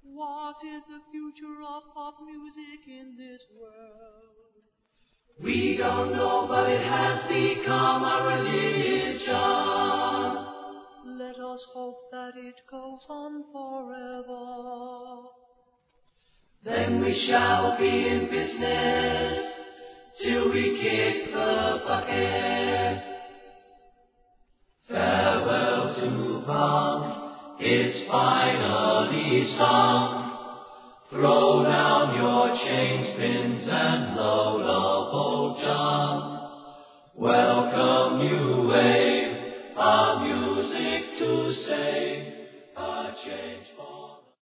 What is the future of pop music in this world? We don't know, but it has become a religion. Let us hope that it goes on forever. Then we shall be in business till we kick the bucket. Farewell to punk, it's finally sung. Throw down your chains, pins, and load up old junk. Welcome new wave, our music to save a change.